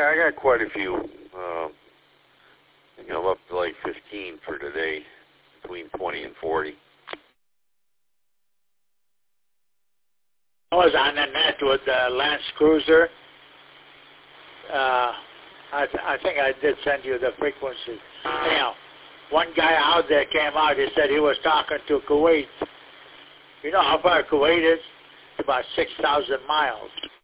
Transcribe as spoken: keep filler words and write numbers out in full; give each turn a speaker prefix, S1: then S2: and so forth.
S1: I got quite a few. Uh, I think I'm up to like fifteen for today, between twenty and forty.
S2: I was on the net with the Lance Cruiser. Uh, I, th- I think I did send you the frequency. Anyhow, one guy out there came out. He said he was talking to Kuwait. You know how far Kuwait is? It's about six thousand miles.